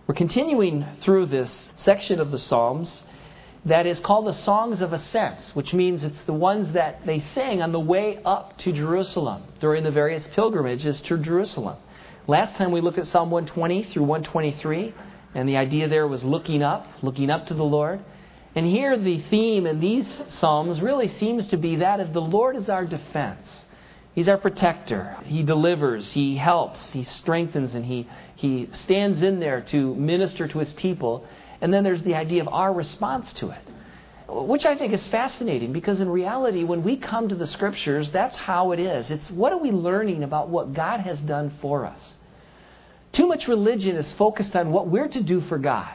We're continuing through this section of the Psalms that is called the Songs of Ascents, which means it's the ones that they sang on the way up to Jerusalem during the various pilgrimages to Jerusalem. Last time we looked at Psalm 120 through 123, and the idea there was looking up to the Lord. And here the theme in these Psalms really seems to be that of the Lord is our defense. He's our protector. He delivers, He helps, He strengthens, and He stands in there to minister to His people. And then there's the idea of our response to it, which I think is fascinating, because in reality, when we come to the Scriptures, that's how it is. It's what are we learning about what God has done for us? Too much religion is focused on what we're to do for God,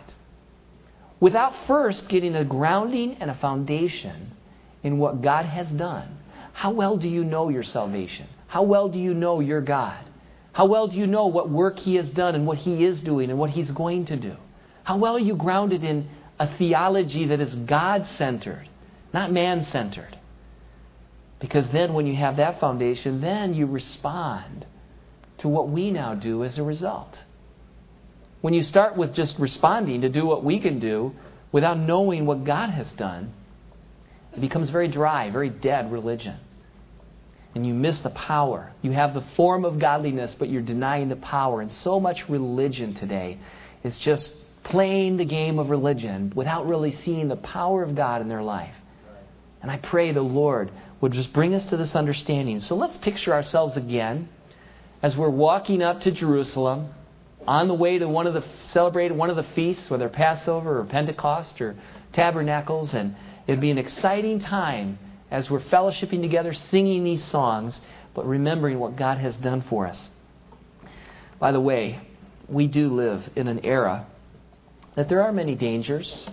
without first getting a grounding and a foundation in what God has done. How well do you know your salvation? How well do you know your God? How well do you know what work He has done and what He is doing and what He's going to do? How well are you grounded in a theology that is God-centered, not man-centered? Because then when you have that foundation, then you respond to what we now do as a result. When you start with just responding to do what we can do without knowing what God has done, it becomes very dry, very dead religion. And you miss the power. You have the form of godliness, but you're denying the power. And so much religion today is just playing the game of religion without really seeing the power of God in their life. And I pray the Lord would just bring us to this understanding. So let's picture ourselves again as we're walking up to Jerusalem on the way to celebrating one of the feasts, whether Passover or Pentecost or Tabernacles, and it'd be an exciting time as we're fellowshipping together, singing these songs, but remembering what God has done for us. By the way, we do live in an era that there are many dangers.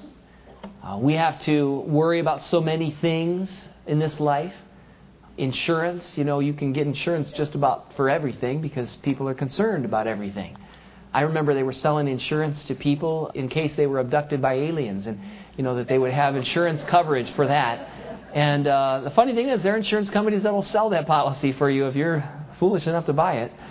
We have to worry about so many things in this life. Insurance, you can get insurance just about for everything because people are concerned about everything. I remember they were selling insurance to people in case they were abducted by aliens, and that they would have insurance coverage for that. And the funny thing is, there are insurance companies that will sell that policy for you if you're foolish enough to buy it.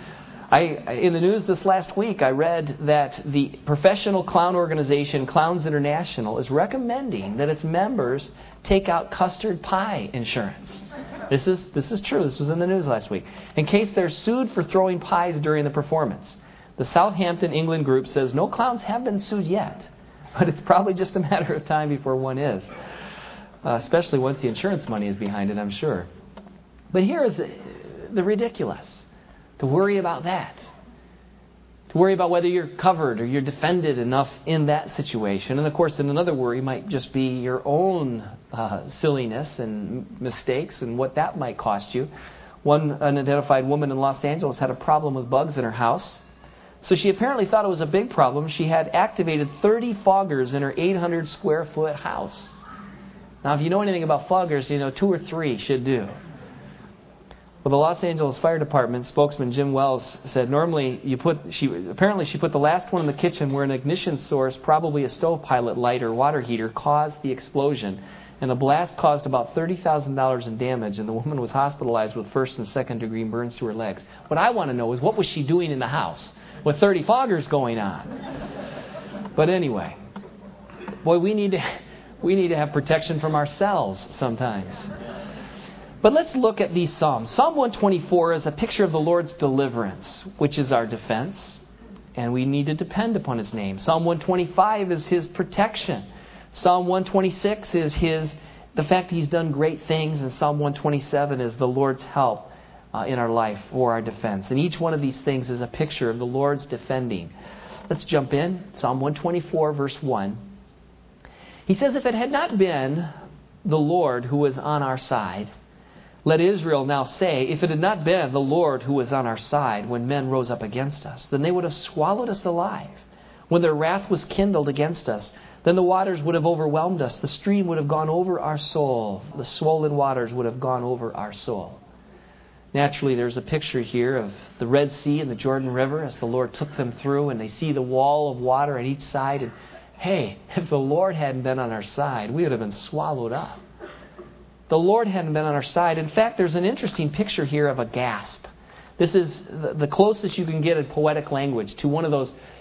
In the news this last week, I read that the professional clown organization, Clowns International, is recommending that its members take out custard pie insurance. This is true. This was in the news last week. In case they're sued for throwing pies during the performance. The Southampton, England group says no clowns have been sued yet, but it's probably just a matter of time before one is. Especially once the insurance money is behind it, I'm sure. But here is the ridiculous. To worry about that. To worry about whether you're covered or you're defended enough in that situation. And of course, another worry might just be your own silliness and mistakes and what that might cost you. One unidentified woman in Los Angeles had a problem with bugs in her house. So she apparently thought it was a big problem. She had activated 30 foggers in her 800 square foot house. Now, if you know anything about foggers, 2 or 3 should do. Well, the Los Angeles Fire Department spokesman Jim Wells said normally she put the last one in the kitchen where an ignition source, probably a stove pilot light or water heater, caused the explosion. And the blast caused about $30,000 in damage, and the woman was hospitalized with first and second degree burns to her legs. What I want to know is what was she doing in the house with 30 foggers going on? But anyway, boy, we need to have protection from ourselves sometimes. But let's look at these Psalms. Psalm 124 is a picture of the Lord's deliverance, which is our defense, and we need to depend upon His name. Psalm 125 is His protection. Psalm 126 is the fact He's done great things, and Psalm 127 is the Lord's help in our life for our defense. And each one of these things is a picture of the Lord's defending. Let's jump in. Psalm 124, verse 1. He says, "If it had not been the Lord who was on our side," let Israel now say, "If it had not been the Lord who was on our side when men rose up against us, then they would have swallowed us alive. When their wrath was kindled against us, then the waters would have overwhelmed us. The stream would have gone over our soul. The swollen waters would have gone over our soul." Naturally, there's a picture here of the Red Sea and the Jordan River as the Lord took them through, and they see the wall of water on each side. And hey, if the Lord hadn't been on our side, we would have been swallowed up. The Lord hadn't been on our side. In fact, there's an interesting picture here of a gasp. This is the closest you can get in poetic language to one of those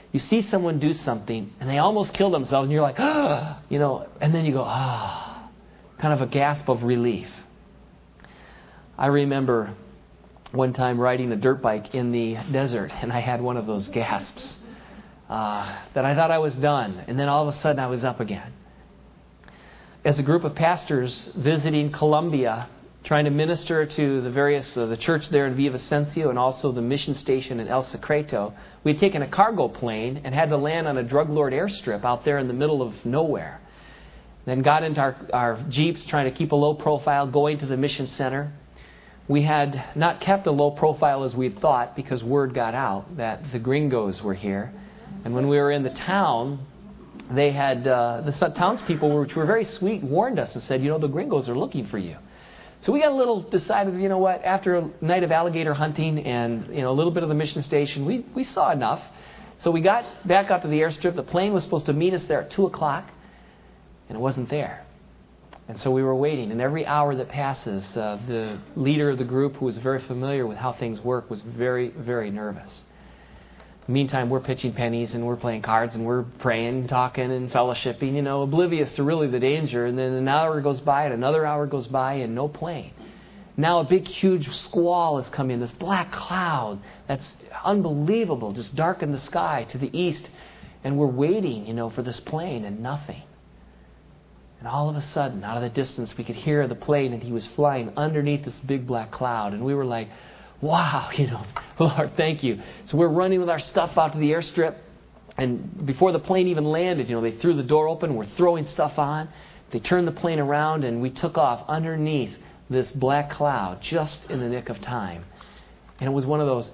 You see someone do something, and they almost kill themselves, and you're like, ah, and then you go, ah, kind of a gasp of relief. I remember one time riding a dirt bike in the desert, and I had one of those gasps that I thought I was done, and then all of a sudden I was up again. As a group of pastors visiting Colombia, trying to minister to the church there in Villavicencio and also the mission station in El Secreto, we had taken a cargo plane and had to land on a drug lord airstrip out there in the middle of nowhere. Then got into our Jeeps trying to keep a low profile going to the mission center. We had not kept a low profile as we had thought because word got out that the gringos were here. And when we were in the town, they had the townspeople, which were very sweet, warned us and said, the gringos are looking for you. So we got a little decided, after a night of alligator hunting and, a little bit of the mission station, we saw enough. So we got back out to the airstrip. The plane was supposed to meet us there at 2 o'clock, and it wasn't there. And so we were waiting. And every hour that passes, the leader of the group, who was very familiar with how things work, was very, very nervous. Meantime, we're pitching pennies and we're playing cards and we're praying, talking and fellowshipping, oblivious to really the danger. And then an hour goes by and another hour goes by and no plane. Now a big, huge squall is coming, this black cloud that's unbelievable, just darkened the sky to the east. And we're waiting, for this plane and nothing. And all of a sudden, out of the distance, we could hear the plane and he was flying underneath this big black cloud. And we were like, wow, Lord, thank you. So we're running with our stuff out to the airstrip. And before the plane even landed, they threw the door open. We're throwing stuff on. They turned the plane around and we took off underneath this black cloud just in the nick of time. And it was one of those,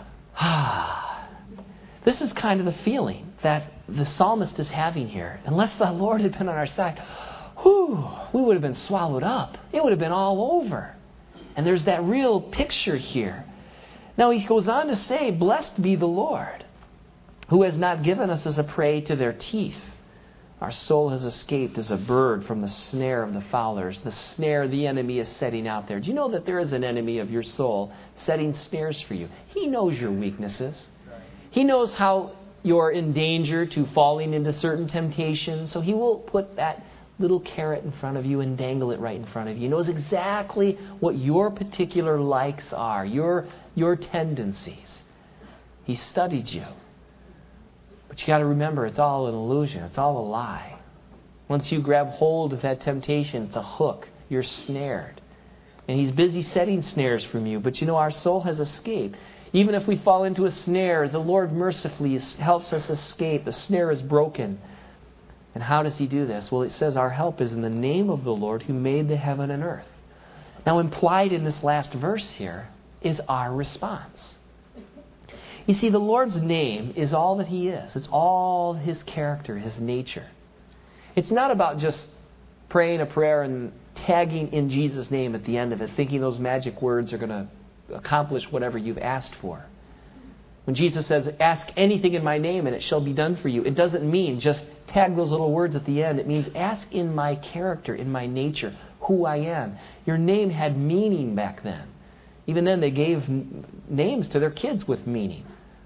This is kind of the feeling that the psalmist is having here. Unless the Lord had been on our side, we would have been swallowed up. It would have been all over. And there's that real picture here. Now he goes on to say, blessed be the Lord, who has not given us as a prey to their teeth. Our soul has escaped as a bird from the snare of the fowlers. The snare the enemy is setting out there. Do you know that there is an enemy of your soul setting snares for you? He knows your weaknesses. He knows how you're in danger to falling into certain temptations. So he will put that little carrot in front of you and dangle it right in front of you. He knows exactly what your particular likes are, your tendencies. He studied you. But you got to remember, it's all an illusion. It's all a lie. Once you grab hold of that temptation, it's a hook. You're snared. And he's busy setting snares from you. But our soul has escaped. Even if we fall into a snare, the Lord mercifully helps us escape. The snare is broken. And how does he do this? Well, it says our help is in the name of the Lord who made the heaven and earth. Now, implied in this last verse here is our response. You see, the Lord's name is all that he is. It's all his character, his nature. It's not about just praying a prayer and tagging in Jesus' name at the end of it, thinking those magic words are going to accomplish whatever you've asked for. When Jesus says, ask anything in my name and it shall be done for you, it doesn't mean just tag those little words at the end. It means ask in my character, in my nature, who I am. Your name had meaning back then. Even then they gave names to their kids with meaning.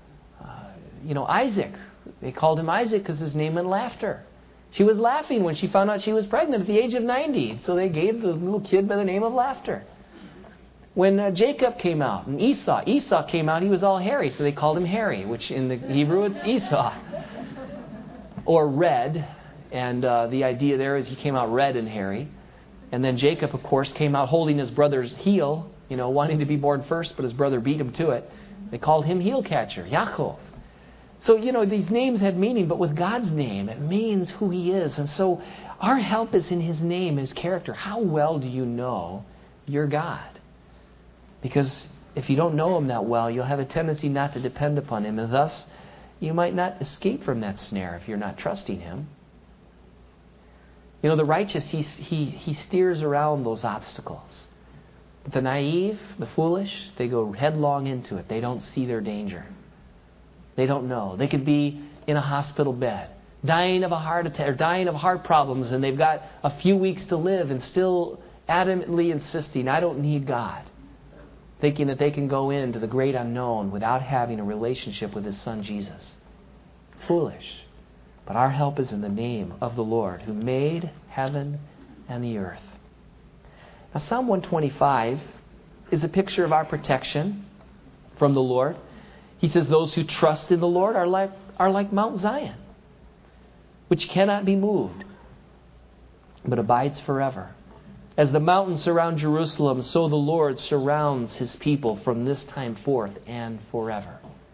Isaac, they called him Isaac because his name meant laughter. She was laughing when she found out she was pregnant at the age of 90. So they gave the little kid by the name of Laughter. When Jacob came out and Esau came out, he was all hairy, so they called him Harry, which in the Hebrew it's Esau. Or red, and the idea there is he came out red and hairy. And then Jacob, of course, came out holding his brother's heel, wanting to be born first, but his brother beat him to it. They called him heel catcher, Yaakov. So, these names had meaning, but with God's name, it means who he is. And so our help is in his name, his character. How well do you know your God? Because if you don't know him that well, you'll have a tendency not to depend upon him. And thus, you might not escape from that snare if you're not trusting him. The righteous, he steers around those obstacles. But the naive, the foolish, they go headlong into it. They don't see their danger. They don't know. They could be in a hospital bed, dying of a heart attack or dying of heart problems, and they've got a few weeks to live and still adamantly insisting, I don't need God. Thinking that they can go into the great unknown without having a relationship with his son Jesus. foolish. But our help is in the name of the Lord, who made heaven and the earth. Now, Psalm 125 is a picture of our protection from the Lord. He says, those who trust in the Lord are like Mount Zion, which cannot be moved, but abides forever. As the mountains surround Jerusalem, so the Lord surrounds His people from this time forth and forever.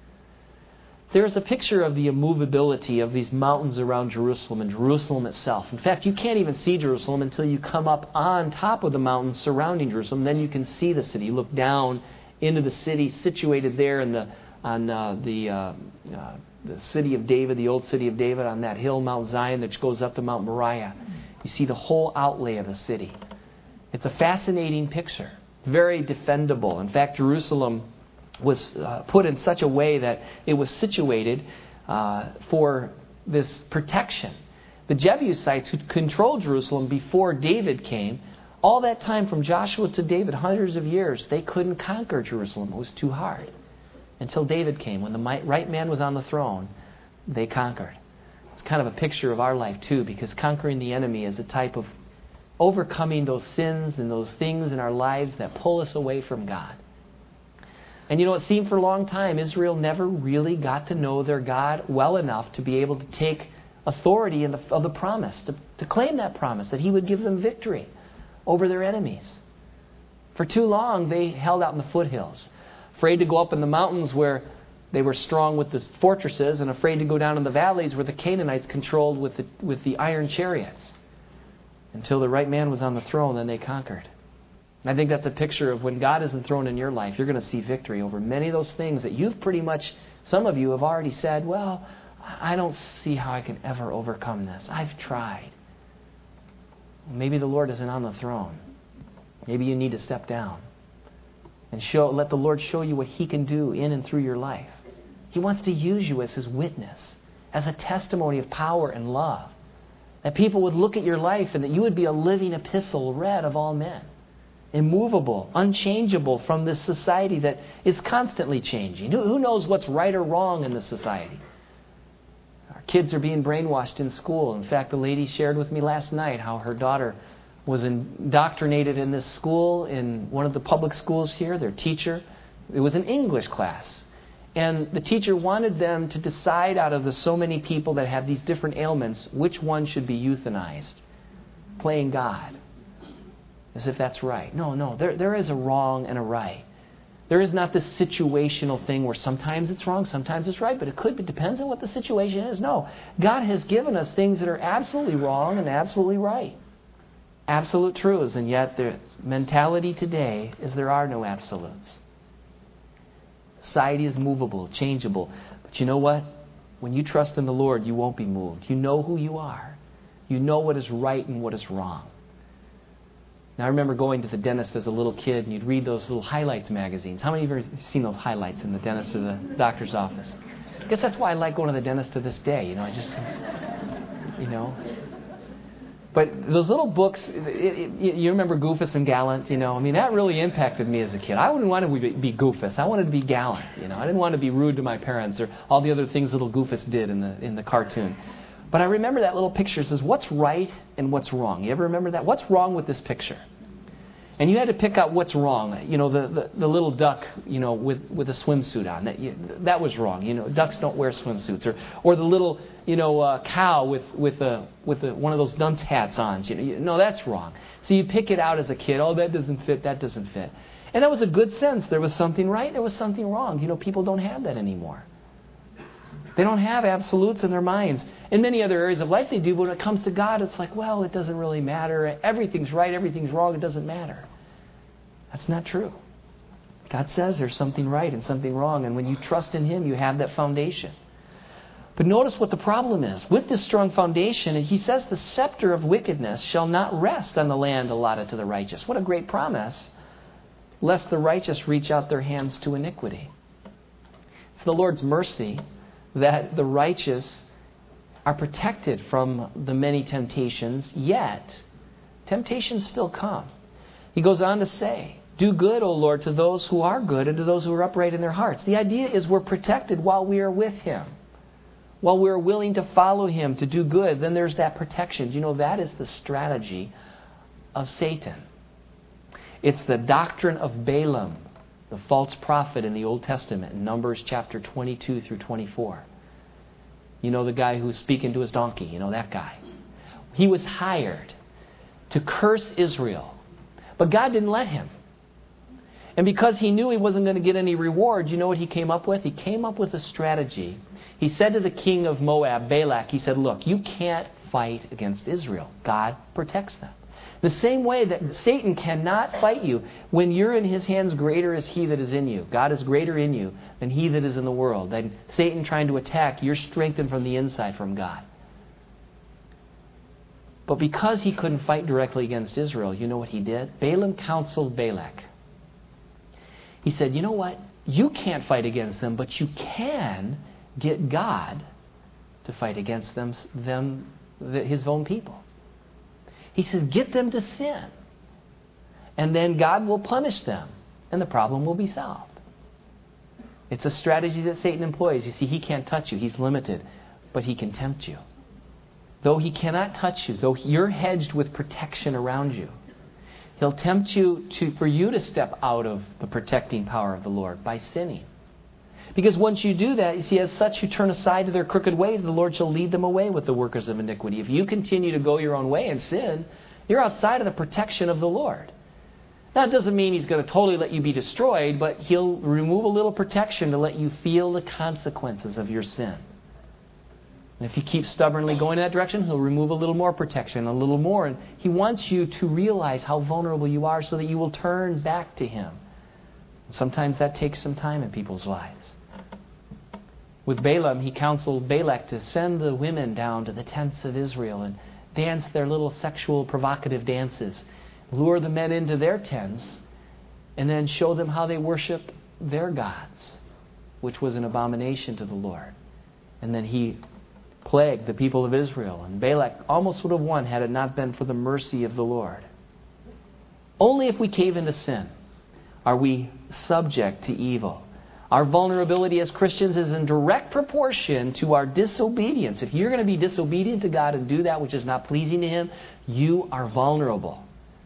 There's a picture of the immovability of these mountains around Jerusalem and Jerusalem itself. In fact, you can't even see Jerusalem until you come up on top of the mountains surrounding Jerusalem. Then you can see the city. You look down into the city situated there on the city of David, the old city of David, on that hill, Mount Zion, that goes up to Mount Moriah. You see the whole outlay of the city. It's a fascinating picture, very defendable. In fact, Jerusalem was put in such a way that it was situated for this protection. The Jebusites, who controlled Jerusalem before David came, all that time from Joshua to David, hundreds of years, they couldn't conquer Jerusalem. It was too hard. Until David came. When the right man was on the throne, they conquered. It's kind of a picture of our life too, because conquering the enemy is a type of overcoming those sins and those things in our lives that pull us away from God. And it seemed for a long time Israel never really got to know their God well enough to be able to take authority of the promise, to claim that promise, that He would give them victory over their enemies. For too long they held out in the foothills, afraid to go up in the mountains where they were strong with the fortresses, and afraid to go down in the valleys where the Canaanites controlled with the iron chariots. Until the right man was on the throne, then they conquered. And I think that's a picture of when God is enthroned in your life, you're going to see victory over many of those things that you've pretty much, some of you have already said, well, I don't see how I can ever overcome this. I've tried. Maybe the Lord isn't on the throne. Maybe you need to step down and let the Lord show you what He can do in and through your life. He wants to use you as His witness, as a testimony of power and love. That people would look at your life and that you would be a living epistle read of all men. Immovable, unchangeable from this society that is constantly changing. Who knows what's right or wrong in this society? Our kids are being brainwashed in school. In fact, the lady shared with me last night how her daughter was indoctrinated in this school, in one of the public schools here. Their teacher, it was an English class. And the teacher wanted them to decide out of the so many people that have these different ailments, which one should be euthanized. Playing God. As if that's right. No. There is a wrong and a right. There is not this situational thing where sometimes it's wrong, sometimes it's right, but it depends on what the situation is. No. God has given us things that are absolutely wrong and absolutely right. Absolute truths, and yet the mentality today is there are no absolutes. Society is movable, changeable. But you know what? When you trust in the Lord, you won't be moved. You know who you are. You know what is right and what is wrong. Now, I remember going to the dentist as a little kid, and you'd read those little highlights magazines. How many of you have seen those highlights in the dentist or the doctor's office? I guess that's why I like going to the dentist to this day. But those little books, you remember Goofus and Gallant, that really impacted me as a kid. I wouldn't want to be Goofus. I wanted to be Gallant, I didn't want to be rude to my parents or all the other things little Goofus did in the cartoon. But I remember that little picture says, what's right and what's wrong? You ever remember that? What's wrong with this picture? And you had to pick out what's wrong. The little duck, with a swimsuit on. That was wrong. Ducks don't wear swimsuits. Or the little, cow with one of those dunce hats on. No, that's wrong. So you pick it out as a kid. Oh, that doesn't fit. That doesn't fit. And that was a good sense. There was something right. There was something wrong. People don't have that anymore. They don't have absolutes in their minds. In many other areas of life they do, but when it comes to God, it's like, well, it doesn't really matter. Everything's right, everything's wrong, it doesn't matter. That's not true. God says there's something right and something wrong, and when you trust in Him, you have that foundation. But notice what the problem is. With this strong foundation, He says the scepter of wickedness shall not rest on the land allotted to the righteous. What a great promise. Lest the righteous reach out their hands to iniquity. It's the Lord's mercy that the righteous are protected from the many temptations, yet temptations still come. He goes on to say, do good, O Lord, to those who are good and to those who are upright in their hearts. The idea is we're protected while we are with Him. while we're willing to follow Him, to do good, then there's that protection. You know, that is the strategy of Satan. It's the doctrine of Balaam, the false prophet in the Old Testament, in Numbers chapter 22 through 24. You know the guy who's speaking to his donkey. You know that guy. He was hired to curse Israel. But God didn't let him. And because he knew he wasn't going to get any reward, you know what he came up with? He came up with a strategy. He said to the king of Moab, Balak, he said, look, you can't fight against Israel. God protects them. The same way that Satan cannot fight you. When you're in his hands, greater is he that is in you. God is greater in you than he that is in the world. Then Satan trying to attack, you're strengthened from the inside from God. But because he couldn't fight directly against Israel, you know what he did? Balaam counseled Balak. He said, you know what? You can't fight against them, but you can get God to fight against his own people. He said, get them to sin. And then God will punish them. And the problem will be solved. It's a strategy that Satan employs. You see, he can't touch you. He's limited. But he can tempt you. Though he cannot touch you, though you're hedged with protection around you, he'll tempt you for you to step out of the protecting power of the Lord by sinning. Because once you do that, you see, as such you turn aside to their crooked ways, the Lord shall lead them away with the workers of iniquity. If you continue to go your own way and sin, you're outside of the protection of the Lord. Now, it doesn't mean He's going to totally let you be destroyed, but He'll remove a little protection to let you feel the consequences of your sin. And if you keep stubbornly going in that direction, He'll remove a little more protection, a little more. And He wants you to realize how vulnerable you are so that you will turn back to Him. Sometimes that takes some time in people's lives. With Balaam, he counseled Balak to send the women down to the tents of Israel and dance their little sexual provocative dances, lure the men into their tents, and then show them how they worship their gods, which was an abomination to the Lord. And then he plagued the people of Israel, and Balak almost would have won had it not been for the mercy of the Lord. Only if we cave into sin are we subject to evil. Our vulnerability as Christians is in direct proportion to our disobedience. If you're going to be disobedient to God and do that which is not pleasing to Him, you are vulnerable.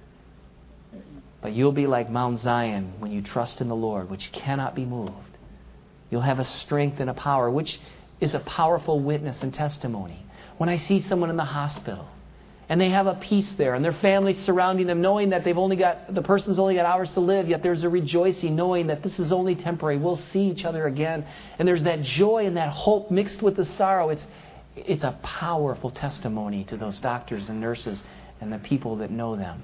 But you'll be like Mount Zion when you trust in the Lord, which cannot be moved. You'll have a strength and a power, which is a powerful witness and testimony. When I see someone in the hospital, and they have a peace there, and their family's surrounding them, knowing that the person's only got hours to live, yet there's a rejoicing, knowing that this is only temporary. We'll see each other again. And there's that joy and that hope mixed with the sorrow. It's a powerful testimony to those doctors and nurses and the people that know them.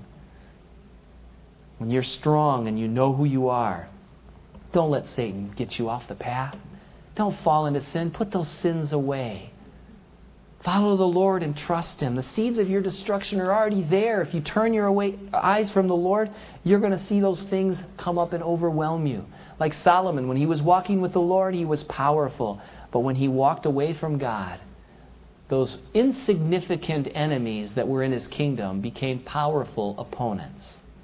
When you're strong and you know who you are, don't let Satan get you off the path. Don't fall into sin. Put those sins away. Follow the Lord and trust Him. The seeds of your destruction are already there. If you turn your eyes from the Lord, you're going to see those things come up and overwhelm you. Like Solomon, when he was walking with the Lord, he was powerful. But when he walked away from God, those insignificant enemies that were in his kingdom became powerful opponents.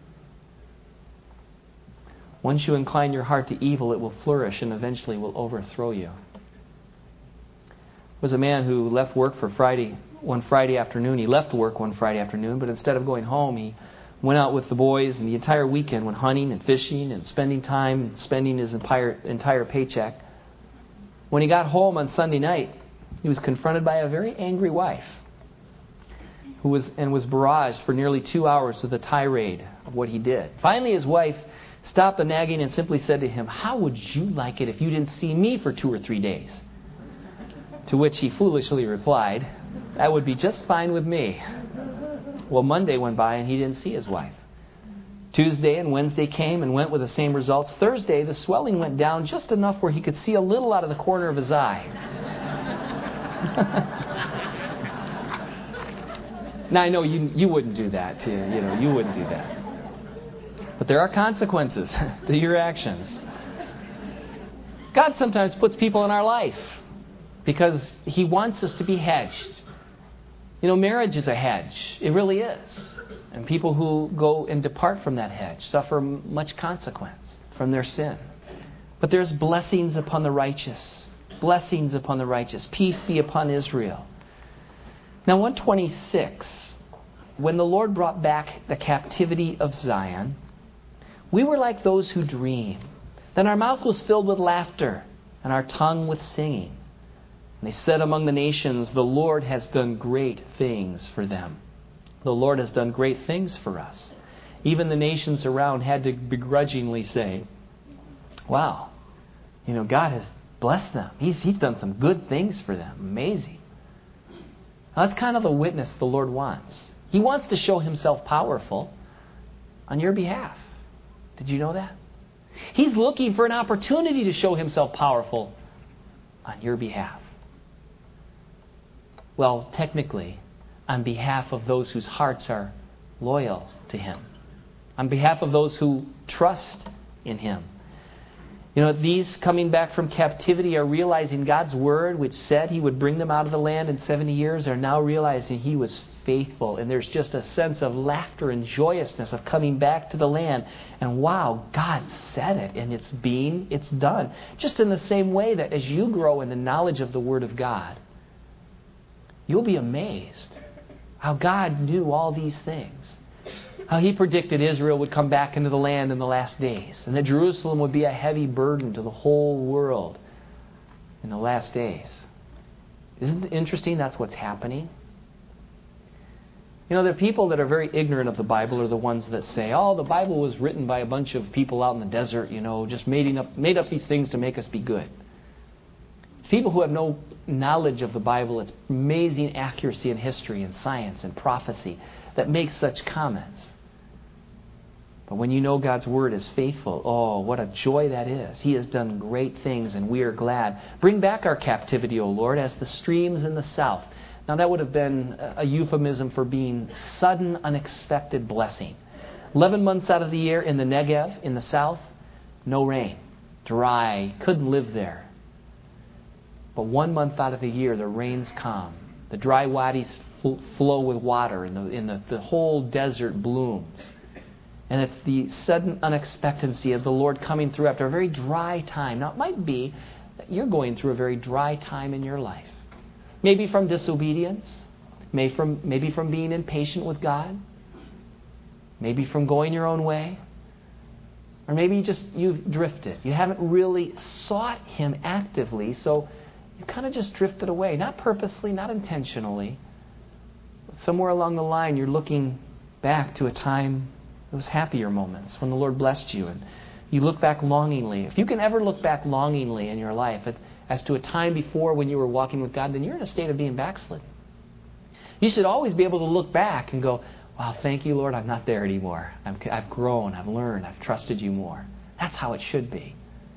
Once you incline your heart to evil, it will flourish and eventually will overthrow you. There was a man who left work one Friday afternoon. He left work one Friday afternoon, but instead of going home, he went out with the boys, and the entire weekend went hunting and fishing and spending time and spending his entire paycheck. When he got home on Sunday night, he was confronted by a very angry wife who was barraged for nearly 2 hours with a tirade of what he did. Finally, his wife stopped the nagging and simply said to him, "How would you like it if you didn't see me for 2 or 3 days?" To which he foolishly replied, "That would be just fine with me." Well, Monday went by and he didn't see his wife. Tuesday and Wednesday came and went with the same results. Thursday, the swelling went down just enough where he could see a little out of the corner of his eye. Now, I know you wouldn't do that. You wouldn't do that. But there are consequences to your actions. God sometimes puts people in our life because He wants us to be hedged. Marriage is a hedge. It really is. And people who go and depart from that hedge suffer much consequence from their sin. But there's blessings upon the righteous. blessings upon the righteous. Peace be upon Israel. Now 126, when the Lord brought back the captivity of Zion, we were like those who dream. Then our mouth was filled with laughter and our tongue with singing. And they said among the nations, the Lord has done great things for them. The Lord has done great things for us. Even the nations around had to begrudgingly say, wow, God has blessed them. He's done some good things for them. Amazing. Now, that's kind of the witness the Lord wants. He wants to show Himself powerful on your behalf. Did you know that? He's looking for an opportunity to show Himself powerful on your behalf. Well, technically, on behalf of those whose hearts are loyal to Him. On behalf of those who trust in Him. These coming back from captivity are realizing God's word, which said He would bring them out of the land in 70 years, are now realizing He was faithful. And there's just a sense of laughter and joyousness of coming back to the land. And wow, God said it, and it's done. Just in the same way that as you grow in the knowledge of the Word of God, you'll be amazed how God knew all these things. How He predicted Israel would come back into the land in the last days. And that Jerusalem would be a heavy burden to the whole world in the last days. Isn't it interesting that's what's happening? The people that are very ignorant of the Bible are the ones that say, oh, the Bible was written by a bunch of people out in the desert, just made up these things to make us be good. It's people who have no knowledge of the Bible, its amazing accuracy in history and science and prophecy, that makes such comments. But when you know God's Word is faithful, oh, what a joy that is. He has done great things, and we are glad. Bring back our captivity, O Lord, as the streams in the south. Now that would have been a euphemism for being sudden, unexpected blessing. 11 months out of the year in the Negev, in the south, no rain. Dry, couldn't live there. But 1 month out of the year, the rains come. The dry wadis flow with water, and the whole desert blooms. And it's the sudden unexpectancy of the Lord coming through after a very dry time. Now, it might be that you're going through a very dry time in your life. Maybe from disobedience. Maybe from being impatient with God. Maybe from going your own way. Or maybe you've drifted. You haven't really sought Him actively, so you kind of just drifted away. Not purposely, not intentionally. But somewhere along the line, you're looking back to a time, those happier moments, when the Lord blessed you. And you look back longingly. If you can ever look back longingly in your life as to a time before when you were walking with God, then you're in a state of being backslidden. You should always be able to look back and go, wow, thank you, Lord, I'm not there anymore. I've grown, I've learned, I've trusted you more. That's how it should be.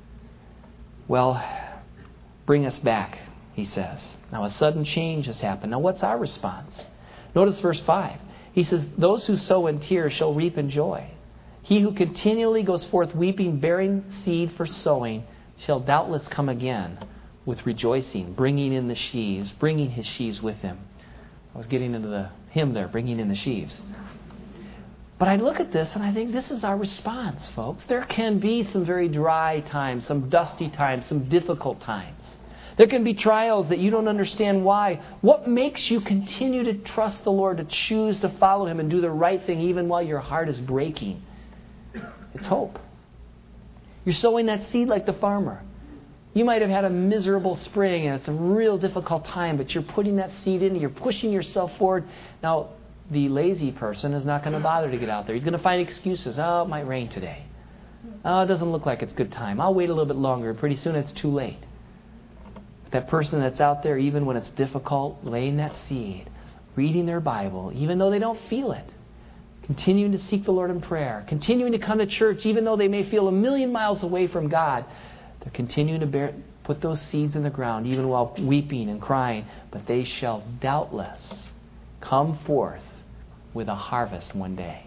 Well, bring us back, He says. Now a sudden change has happened. Now what's our response? Notice verse 5. He says, those who sow in tears shall reap in joy. He who continually goes forth weeping, bearing seed for sowing, shall doubtless come again with rejoicing, bringing in the sheaves, bringing his sheaves with him. I was getting into the hymn there, bringing in the sheaves. But I look at this and I think this is our response, folks. There can be some very dry times, some dusty times, some difficult times. There can be trials that you don't understand why. What makes you continue to trust the Lord, to choose to follow Him and do the right thing even while your heart is breaking? It's hope. You're sowing that seed like the farmer. You might have had a miserable spring and it's a real difficult time, but you're putting that seed in, you're pushing yourself forward. Now, the lazy person is not going to bother to get out there. He's going to find excuses. Oh, it might rain today. Oh, it doesn't look like it's a good time. I'll wait a little bit longer. Pretty soon it's too late. That person that's out there, even when it's difficult, laying that seed, reading their Bible, even though they don't feel it, continuing to seek the Lord in prayer, continuing to come to church, even though they may feel a million miles away from God, they're continuing to put those seeds in the ground, even while weeping and crying. But they shall doubtless come forth with a harvest one day.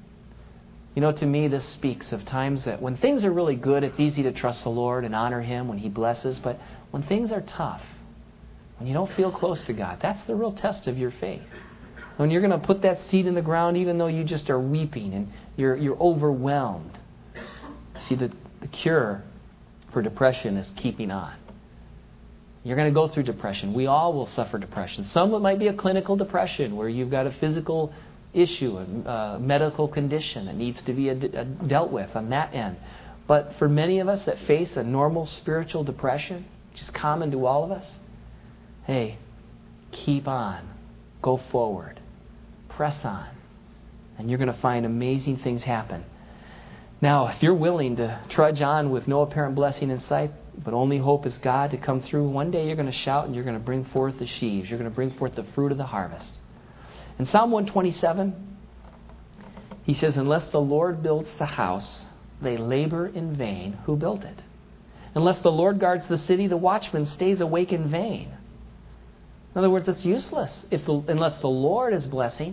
To me, this speaks of times that when things are really good, it's easy to trust the Lord and honor Him when He blesses. But when things are tough, when you don't feel close to God, that's the real test of your faith. When you're going to put that seed in the ground, even though you just are weeping and you're overwhelmed. See, the cure for depression is keeping on. You're going to go through depression. We all will suffer depression. Some it might be a clinical depression where you've got a physical issue, a medical condition that needs to be dealt with on that end. But for many of us that face a normal spiritual depression, which is common to all of us, hey, keep on. Go forward. Press on. And you're going to find amazing things happen. Now, if you're willing to trudge on with no apparent blessing in sight, but only hope is God to come through, one day you're going to shout and you're going to bring forth the sheaves. You're going to bring forth the fruit of the harvest. In Psalm 127, he says, unless the Lord builds the house, they labor in vain who built it. Unless the Lord guards the city, the watchman stays awake in vain. In other words, it's useless unless the Lord is blessing.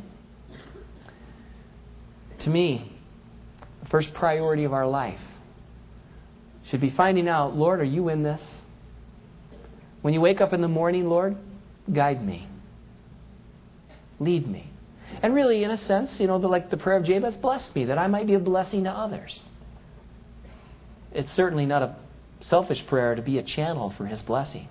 To me, the first priority of our life should be finding out, Lord, are you in this? When you wake up in the morning, Lord, guide me. Lead me. And really, in a sense, like the prayer of Jabez, bless me, that I might be a blessing to others. It's certainly not a selfish prayer to be a channel for His blessings.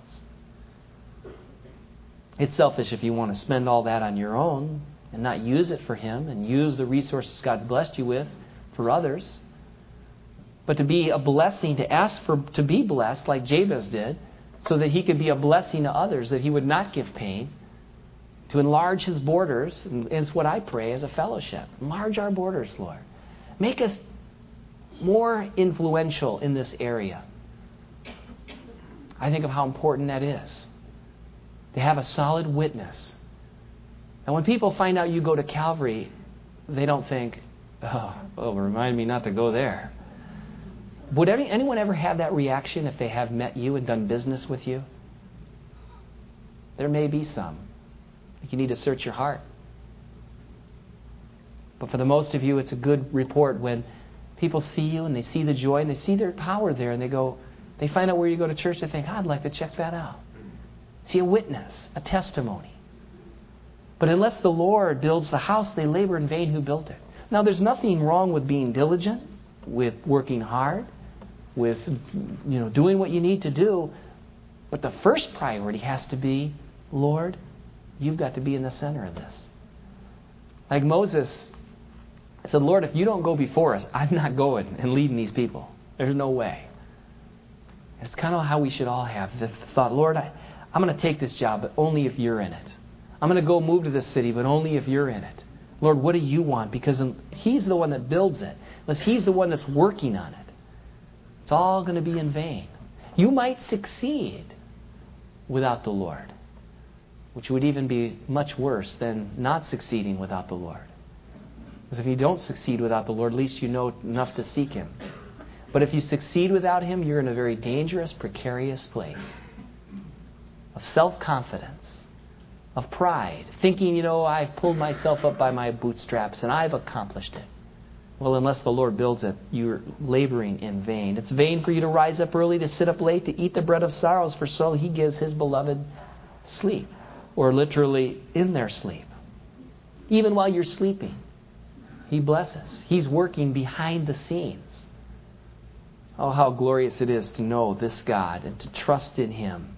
It's selfish if you want to spend all that on your own and not use it for Him and use the resources God's blessed you with for others. But to be a blessing, to ask to be blessed like Jabez did, so that he could be a blessing to others, that he would not give pain, to enlarge his borders, and it's what I pray as a fellowship. Enlarge our borders, Lord. Make us more influential in this area. I think of how important that is. To have a solid witness. And when people find out you go to Calvary, they don't think, remind me not to go there. Would anyone ever have that reaction if they have met you and done business with you? There may be some. You need to search your heart. But for the most of you, it's a good report when people see you and they see the joy and they see their power there and they find out where you go to church, they think, I'd like to check that out. See a witness, a testimony. But unless the Lord builds the house, they labor in vain who built it. Now, there's nothing wrong with being diligent, with working hard, with doing what you need to do. But the first priority has to be, Lord, you've got to be in the center of this. Like Moses said, Lord, if you don't go before us, I'm not going and leading these people. There's no way. It's kind of how we should all have the thought, Lord, I'm going to take this job, but only if you're in it. I'm going to go move to this city, but only if you're in it. Lord, what do you want? Because He's the one that builds it. Unless He's the one that's working on it, it's all going to be in vain. You might succeed without the Lord, which would even be much worse than not succeeding without the Lord. Because if you don't succeed without the Lord, at least you know enough to seek Him. But if you succeed without Him, you're in a very dangerous, precarious place of self-confidence, of pride, thinking, I've pulled myself up by my bootstraps and I've accomplished it. Well, unless the Lord builds it, you're laboring in vain. It's vain for you to rise up early, to sit up late, to eat the bread of sorrows, for so He gives His beloved sleep, or literally in their sleep. Even while you're sleeping, He blesses. He's working behind the scenes. Oh, how glorious it is to know this God and to trust in Him.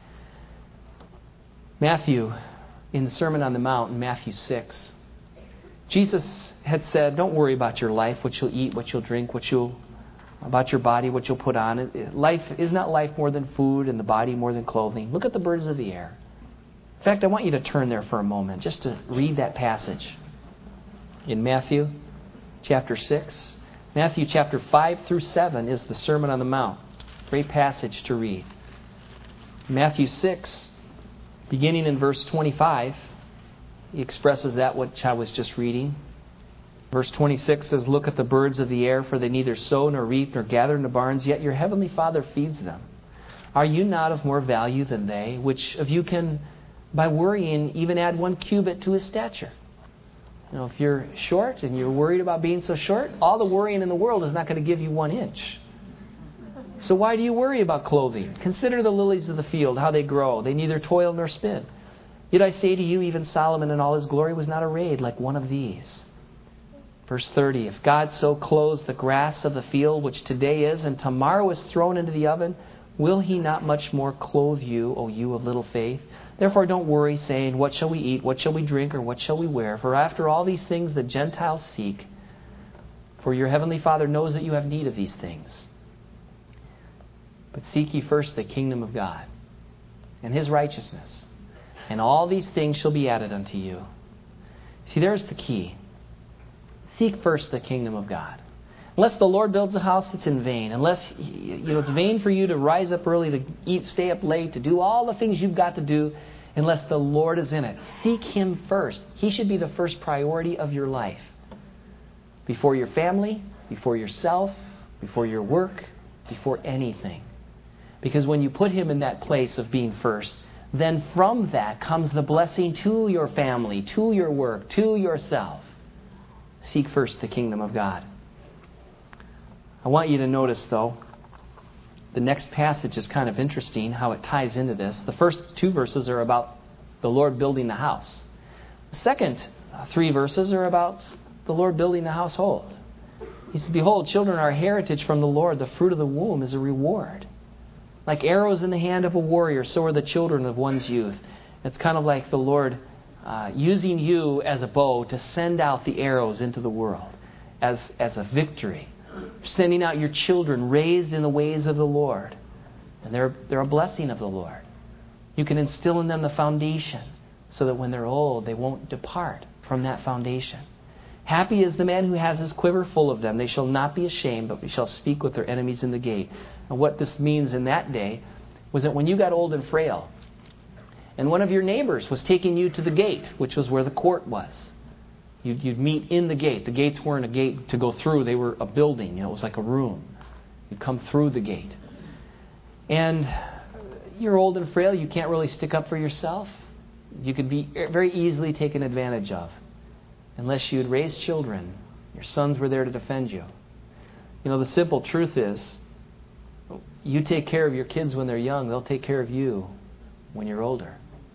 Matthew, in the Sermon on the Mount, in Matthew 6, Jesus had said, don't worry about your life, what you'll eat, what you'll drink, about your body, what you'll put on. Is not life more than food and the body more than clothing? Look at the birds of the air. In fact, I want you to turn there for a moment just to read that passage. In Matthew chapter 6, Matthew chapter 5 through 7 is the Sermon on the Mount. Great passage to read. Matthew 6, beginning in verse 25, he expresses that which I was just reading. Verse 26 says, look at the birds of the air, for they neither sow nor reap nor gather in the barns, yet your heavenly Father feeds them. Are you not of more value than they? Which of you can, by worrying, even add 1 cubit to his stature? If you're short and you're worried about being so short, all the worrying in the world is not going to give you 1 inch. So why do you worry about clothing? Consider the lilies of the field, how they grow. They neither toil nor spin. Yet I say to you, even Solomon in all his glory was not arrayed like one of these. Verse 30, if God so clothes the grass of the field, which today is and tomorrow is thrown into the oven, Will He not much more clothe you, O you of little faith? Therefore don't worry, saying, what shall we eat, what shall we drink, or what shall we wear? For after all these things the Gentiles seek. For your heavenly Father knows that you have need of these things. But seek ye first the kingdom of God and His righteousness, and all these things shall be added unto you. See, there's the key. Seek first the kingdom of God. Unless the Lord builds a house, it's in vain. Unless it's vain for you to rise up early, to eat, stay up late, to do all the things you've got to do, unless the Lord is in it. Seek Him first. He should be the first priority of your life. Before your family, before yourself, before your work, before anything. Because when you put Him in that place of being first, then from that comes the blessing to your family, to your work, to yourself. Seek first the kingdom of God. I want you to notice, though, the next passage is kind of interesting, how it ties into this. The first 2 verses are about the Lord building the house. The second 3 verses are about the Lord building the household. He says, behold, children are a heritage from the Lord. The fruit of the womb is a reward. Like arrows in the hand of a warrior, so are the children of one's youth. It's kind of like the Lord using you as a bow to send out the arrows into the world as a victory. Sending out your children raised in the ways of the Lord. And they're a blessing of the Lord. You can instill in them the foundation so that when they're old, they won't depart from that foundation. Happy is the man who has his quiver full of them. They shall not be ashamed, but we shall speak with their enemies in the gate. And what this means in that day was that when you got old and frail, and one of your neighbors was taking you to the gate, which was where the court was, you'd meet in the gate. The gates weren't a gate to go through. They were a building. It was like a room. You'd come through the gate. And you're old and frail. You can't really stick up for yourself. You could be very easily taken advantage of. Unless you had raised children, your sons were there to defend you. The simple truth is, you take care of your kids when they're young, they'll take care of you when you're older.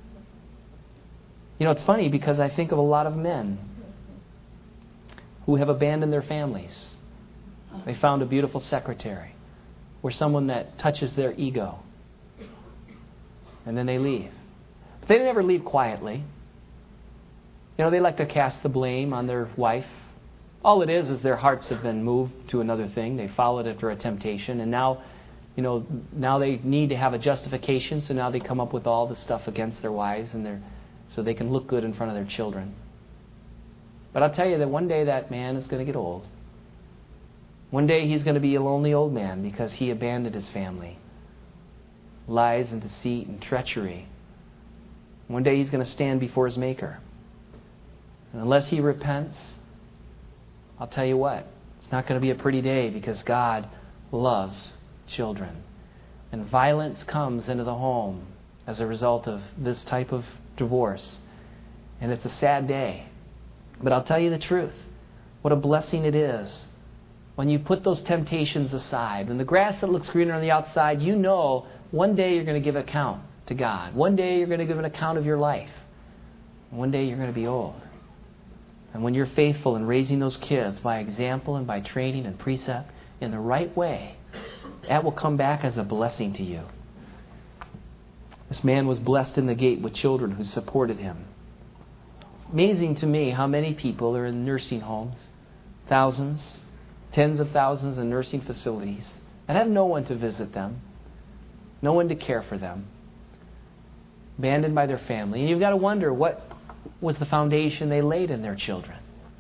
It's funny because I think of a lot of men who have abandoned their families. They found a beautiful secretary or someone that touches their ego. And then they leave. But they never leave quietly. They like to cast the blame on their wife. All it is their hearts have been moved to another thing. They followed after a temptation. And now they need to have a justification. So now they come up with all the stuff against their wives so they can look good in front of their children. But I'll tell you that one day that man is going to get old. One day he's going to be a lonely old man because he abandoned his family. Lies and deceit and treachery. One day he's going to stand before his Maker. And unless he repents, I'll tell you what, it's not going to be a pretty day because God loves children. And violence comes into the home as a result of this type of divorce. And it's a sad day. But I'll tell you the truth. What a blessing it is when you put those temptations aside. When the grass that looks greener on the outside, one day you're going to give account to God. One day you're going to give an account of your life. One day you're going to be old. And when you're faithful in raising those kids by example and by training and precept in the right way, that will come back as a blessing to you. This man was blessed in the gate with children who supported him. Amazing to me how many people are in nursing homes, thousands, tens of thousands in nursing facilities, and have no one to visit them, no one to care for them, abandoned by their family. And you've got to wonder, what was the foundation they laid in their children?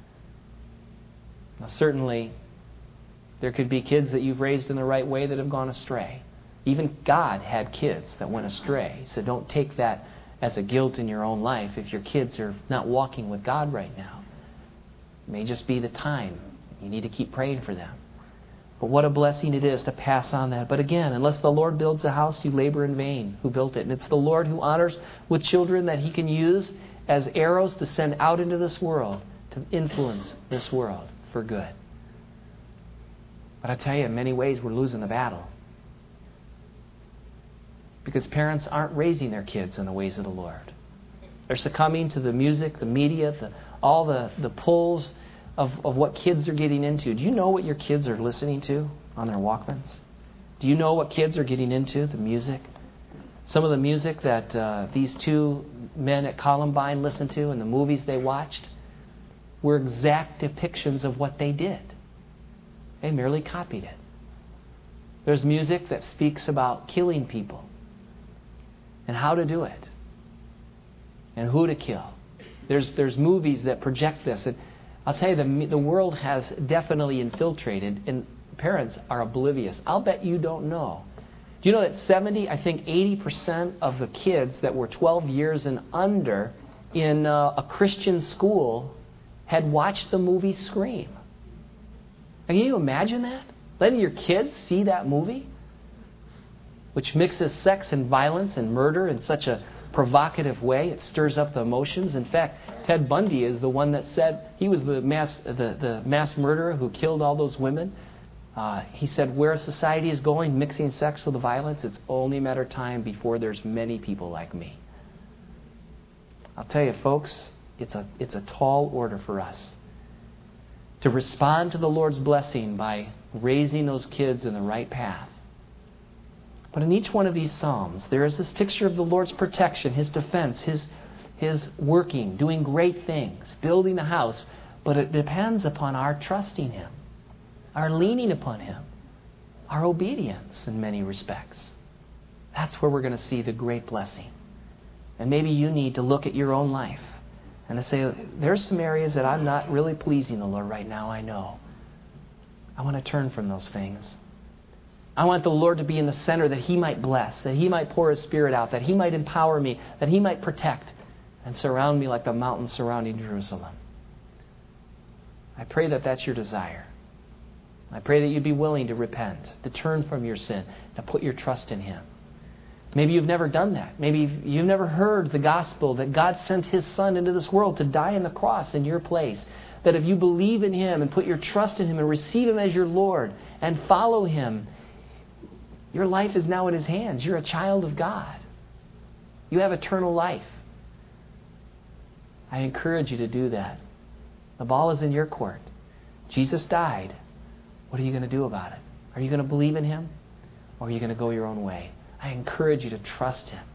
Now, certainly, there could be kids that you've raised in the right way that have gone astray. Even God had kids that went astray. So don't take that as a guilt in your own life if your kids are not walking with God right now. It may just be the time. You need to keep praying for them. But what a blessing it is to pass on that. But again, unless the Lord builds a house, you labor in vain who built it. And it's the Lord who honors with children that He can use as arrows to send out into this world, to influence this world for good. But I tell you, in many ways, we're losing the battle. Because parents aren't raising their kids in the ways of the Lord. They're succumbing to the music, the media, all the pulls of what kids are getting into. Do you know what your kids are listening to on their Walkmans? Do you know what kids are getting into? The music. Some of the music that these two men at Columbine listened to and the movies they watched were exact depictions of what they did. They merely copied it. There's music that speaks about killing people and how to do it and who to kill. There's movies that project this. And I'll tell you, the world has definitely infiltrated, and parents are oblivious. I'll bet you don't know. Do you know that 80% of the kids that were 12 years and under in a Christian school had watched the movie Scream? Can you imagine that? Letting your kids see that movie? Which mixes sex and violence and murder in such a provocative way. It stirs up the emotions. In fact, Ted Bundy is the one that said he was the mass murderer who killed all those women. He said, where society is going, mixing sex with violence, it's only a matter of time before there's many people like me. I'll tell you, folks, it's a tall order for us to respond to the Lord's blessing by raising those kids in the right path. But in each one of these Psalms, there is this picture of the Lord's protection, His defense, His working, doing great things, building the house. But it depends upon our trusting Him, our leaning upon Him, our obedience in many respects. That's where we're going to see the great blessing. And maybe you need to look at your own life and to say, there's some areas that I'm not really pleasing the Lord right now, I know. I want to turn from those things. I want the Lord to be in the center, that He might bless, that He might pour His Spirit out, that He might empower me, that He might protect and surround me like the mountains surrounding Jerusalem. I pray that that's your desire. I pray that you'd be willing to repent, to turn from your sin, to put your trust in Him. Maybe you've never done that. Maybe you've never heard the gospel that God sent His Son into this world to die on the cross in your place. That if you believe in Him and put your trust in Him and receive Him as your Lord and follow Him, your life is now in His hands. You're a child of God. You have eternal life. I encourage you to do that. The ball is in your court. Jesus died. What are you going to do about it? Are you going to believe in Him? Or are you going to go your own way? I encourage you to trust Him.